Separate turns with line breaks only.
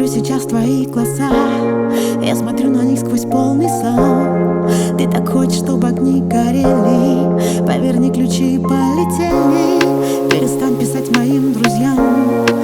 сейчас в твои глаза. Я смотрю на них сквозь полный сон. Ты так хочешь, чтобы огни горели. Поверни ключи и полетели. Перестань писать моим друзьям.